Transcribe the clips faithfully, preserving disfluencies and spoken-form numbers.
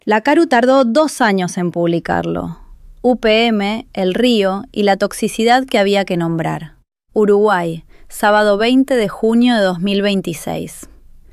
La CARU tardó dos años en publicarlo. U P M, el río y la toxicidad que había que nombrar. Uruguay, sábado veinte de junio de dos mil veintiséis.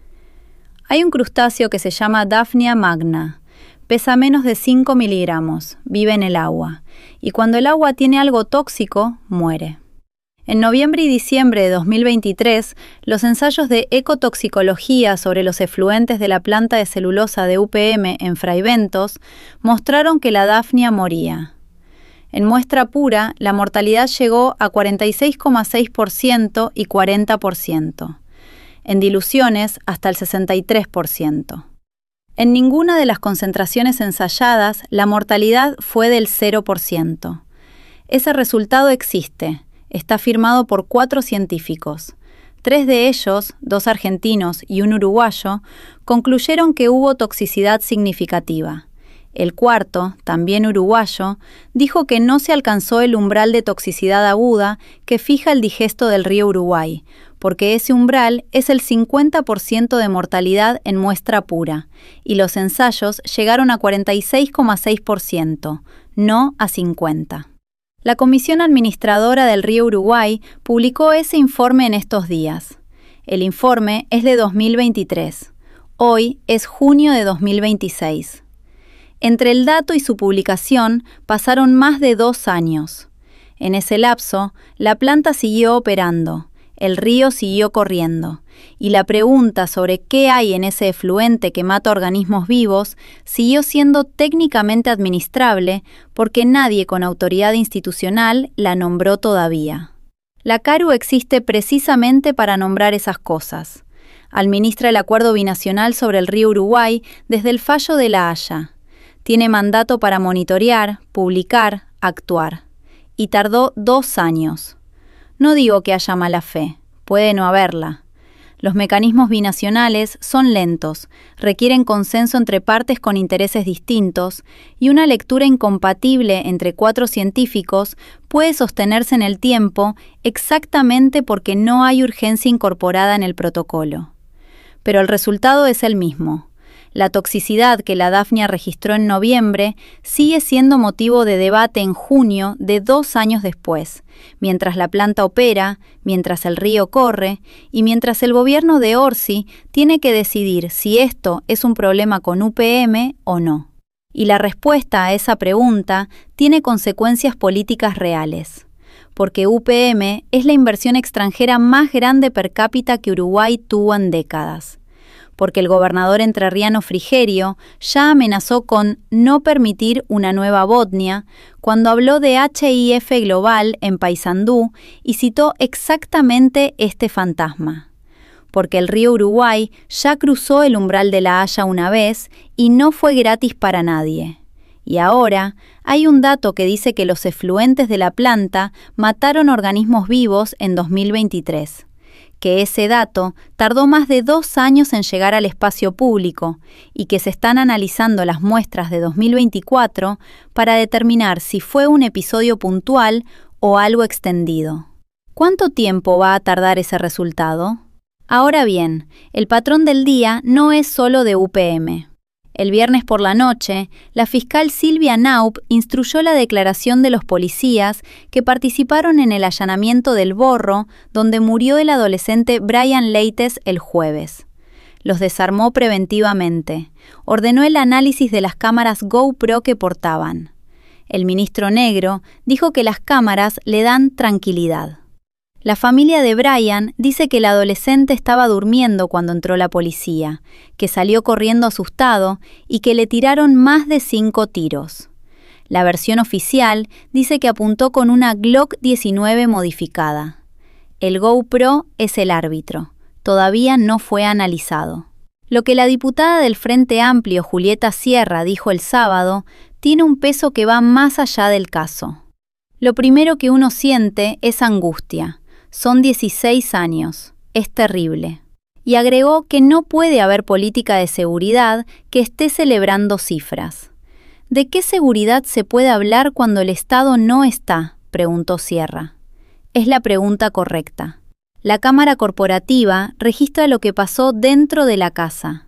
Hay un crustáceo que se llama Daphnia magna. Pesa menos de cinco miligramos, vive en el agua, y cuando el agua tiene algo tóxico, muere. En noviembre y diciembre de dos mil veintitrés, los ensayos de ecotoxicología sobre los efluentes de la planta de celulosa de U P M en Fraiventos mostraron que la Daphnia moría. En muestra pura, la mortalidad llegó a cuarenta y seis coma seis por ciento y cuarenta por ciento. En diluciones, hasta el sesenta y tres por ciento. En ninguna de las concentraciones ensayadas, la mortalidad fue del cero por ciento. Ese resultado existe. Está firmado por cuatro científicos. Tres de ellos, dos argentinos y un uruguayo, concluyeron que hubo toxicidad significativa. El cuarto, también uruguayo, dijo que no se alcanzó el umbral de toxicidad aguda que fija el digesto del río Uruguay, porque ese umbral es el cincuenta por ciento de mortalidad en muestra pura, y los ensayos llegaron a cuarenta y seis coma seis por ciento, no a cincuenta por ciento. La Comisión Administradora del Río Uruguay publicó ese informe en estos días. El informe es de dos mil veintitrés. Hoy es junio de dos mil veintiséis. Entre el dato y su publicación pasaron más de dos años. En ese lapso, la planta siguió operando, el río siguió corriendo, y la pregunta sobre qué hay en ese efluente que mata organismos vivos siguió siendo técnicamente administrable porque nadie con autoridad institucional la nombró todavía. La CARU existe precisamente para nombrar esas cosas. Administra el Acuerdo Binacional sobre el Río Uruguay desde el fallo de La Haya. Tiene mandato para monitorear, publicar, actuar. Y tardó dos años. No digo que haya mala fe, puede no haberla. Los mecanismos binacionales son lentos, requieren consenso entre partes con intereses distintos, y una lectura incompatible entre cuatro científicos puede sostenerse en el tiempo exactamente porque no hay urgencia incorporada en el protocolo. Pero el resultado es el mismo. La toxicidad que la Daphnia registró en noviembre sigue siendo motivo de debate en junio de dos años después, mientras la planta opera, mientras el río corre y mientras el gobierno de Orsi tiene que decidir si esto es un problema con U P M o no. Y la respuesta a esa pregunta tiene consecuencias políticas reales, porque U P M es la inversión extranjera más grande per cápita que Uruguay tuvo en décadas. Porque el gobernador entrerriano Frigerio ya amenazó con no permitir una nueva Botnia cuando habló de H I F Global en Paysandú y citó exactamente este fantasma. Porque el río Uruguay ya cruzó el umbral de La Haya una vez y no fue gratis para nadie. Y ahora hay un dato que dice que los efluentes de la planta mataron organismos vivos en dos mil veintitrés. Que ese dato tardó más de dos años en llegar al espacio público y que se están analizando las muestras de dos mil veinticuatro para determinar si fue un episodio puntual o algo extendido. ¿Cuánto tiempo va a tardar ese resultado? Ahora bien, el patrón del día no es solo de U P M. El viernes por la noche, la fiscal Silvia Naup instruyó la declaración de los policías que participaron en el allanamiento del Borro, donde murió el adolescente Brian Leites el jueves. Los desarmó preventivamente. Ordenó el análisis de las cámaras GoPro que portaban. El ministro Negro dijo que las cámaras le dan tranquilidad. La familia de Brian dice que el adolescente estaba durmiendo cuando entró la policía, que salió corriendo asustado y que le tiraron más de cinco tiros. La versión oficial dice que apuntó con una Glock diecinueve modificada. El GoPro es el árbitro. Todavía no fue analizado. Lo que la diputada del Frente Amplio, Julieta Sierra, dijo el sábado, tiene un peso que va más allá del caso. Lo primero que uno siente es angustia. Son dieciséis años. Es terrible. Y agregó que no puede haber política de seguridad que esté celebrando cifras. ¿De qué seguridad se puede hablar cuando el Estado no está?, preguntó Sierra. Es la pregunta correcta. La Cámara Corporativa registra lo que pasó dentro de la casa.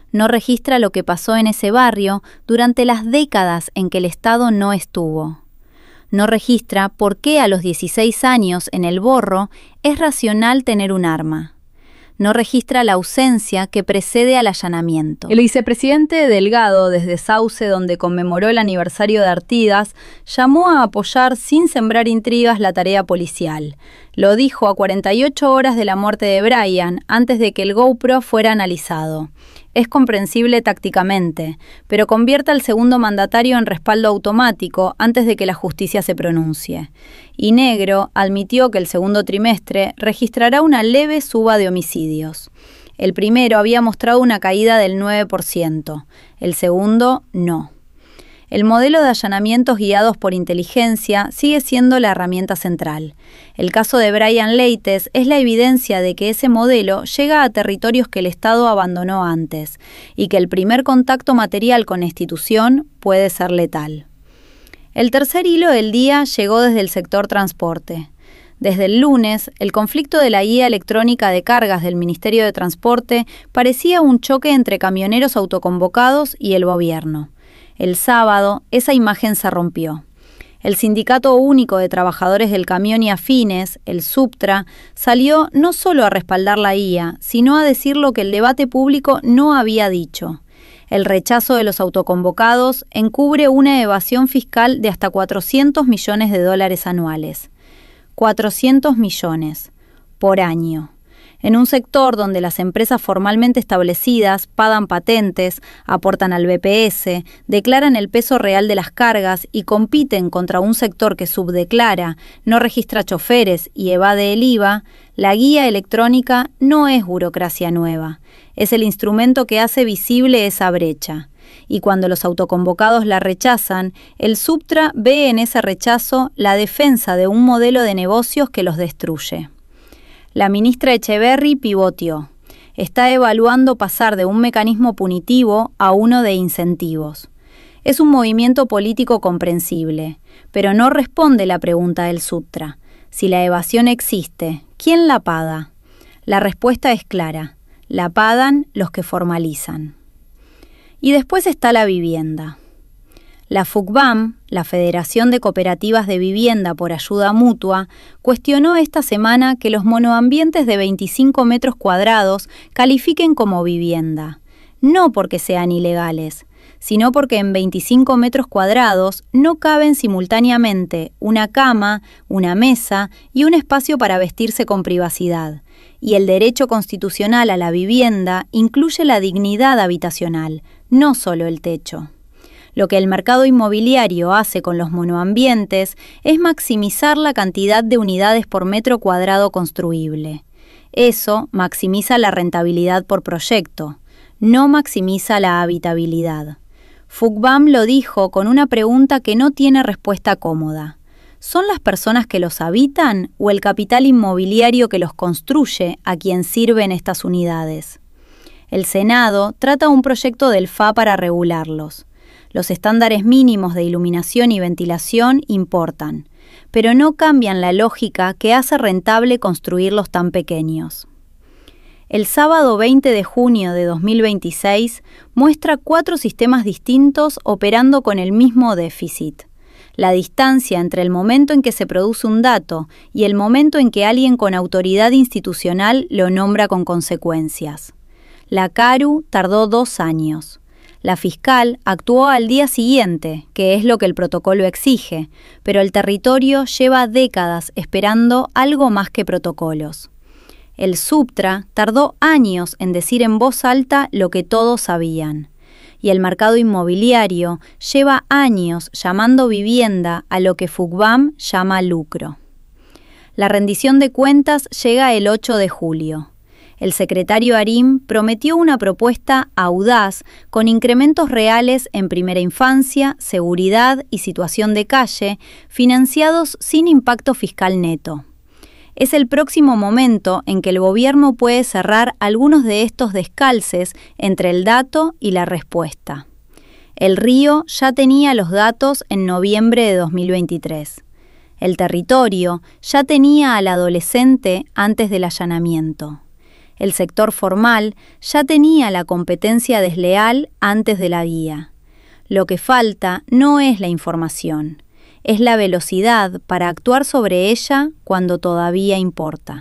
No registra lo que pasó en ese barrio durante las décadas en que el Estado no estuvo. No registra por qué a los dieciséis años en el Borro es racional tener un arma. No registra la ausencia que precede al allanamiento. El vicepresidente Delgado, desde Sauce, donde conmemoró el aniversario de Artigas, llamó a apoyar sin sembrar intrigas la tarea policial. Lo dijo a cuarenta y ocho horas de la muerte de Brian, antes de que el GoPro fuera analizado. Es comprensible tácticamente, pero convierte al segundo mandatario en respaldo automático antes de que la justicia se pronuncie. Y Negro admitió que el segundo trimestre registrará una leve suba de homicidios. El primero había mostrado una caída del nueve por ciento, el segundo no. El modelo de allanamientos guiados por inteligencia sigue siendo la herramienta central. El caso de Brian Leites es la evidencia de que ese modelo llega a territorios que el Estado abandonó antes y que el primer contacto material con la institución puede ser letal. El tercer hilo del día llegó desde el sector transporte. Desde el lunes, el conflicto de la guía electrónica de cargas del Ministerio de Transporte parecía un choque entre camioneros autoconvocados y el gobierno. El sábado, esa imagen se rompió. El Sindicato Único de Trabajadores del Camión y Afines, el SUBTRA, salió no solo a respaldar la I A, sino a decir lo que el debate público no había dicho. El rechazo de los autoconvocados encubre una evasión fiscal de hasta cuatrocientos millones de dólares anuales. cuatrocientos millones por año. En un sector donde las empresas formalmente establecidas pagan patentes, aportan al B P S, declaran el peso real de las cargas y compiten contra un sector que subdeclara, no registra choferes y evade el I V A, la guía electrónica no es burocracia nueva. Es el instrumento que hace visible esa brecha. Y cuando los autoconvocados la rechazan, el SUBTRA ve en ese rechazo la defensa de un modelo de negocios que los destruye. La ministra Echeverri pivoteó. Está evaluando pasar de un mecanismo punitivo a uno de incentivos. Es un movimiento político comprensible, pero no responde la pregunta del SUBTRA. Si la evasión existe, ¿quién la paga? La respuesta es clara. La pagan los que formalizan. Y después está la vivienda. La FUCBAM, la Federación de Cooperativas de Vivienda por Ayuda Mutua, cuestionó esta semana que los monoambientes de veinticinco metros cuadrados califiquen como vivienda, no porque sean ilegales, sino porque en veinticinco metros cuadrados no caben simultáneamente una cama, una mesa y un espacio para vestirse con privacidad, y el derecho constitucional a la vivienda incluye la dignidad habitacional, no solo el techo. Lo que el mercado inmobiliario hace con los monoambientes es maximizar la cantidad de unidades por metro cuadrado construible. Eso maximiza la rentabilidad por proyecto, no maximiza la habitabilidad. FUCBAM lo dijo con una pregunta que no tiene respuesta cómoda. ¿Son las personas que los habitan o el capital inmobiliario que los construye a quien sirven estas unidades? El Senado trata un proyecto del F A para regularlos. Los estándares mínimos de iluminación y ventilación importan, pero no cambian la lógica que hace rentable construirlos tan pequeños. El sábado veinte de junio de dos mil veintiséis muestra cuatro sistemas distintos operando con el mismo déficit. La distancia entre el momento en que se produce un dato y el momento en que alguien con autoridad institucional lo nombra con consecuencias. La CARU tardó dos años. La fiscal actuó al día siguiente, que es lo que el protocolo exige, pero el territorio lleva décadas esperando algo más que protocolos. El SUBTRA tardó años en decir en voz alta lo que todos sabían. Y el mercado inmobiliario lleva años llamando vivienda a lo que FUCBAM llama lucro. La rendición de cuentas llega el ocho de julio. El secretario Arim prometió una propuesta audaz con incrementos reales en primera infancia, seguridad y situación de calle, financiados sin impacto fiscal neto. Es el próximo momento en que el gobierno puede cerrar algunos de estos descalces entre el dato y la respuesta. El Río ya tenía los datos en noviembre de dos mil veintitrés. El territorio ya tenía al adolescente antes del allanamiento. El sector formal ya tenía la competencia desleal antes de la guía. Lo que falta no es la información, es la velocidad para actuar sobre ella cuando todavía importa.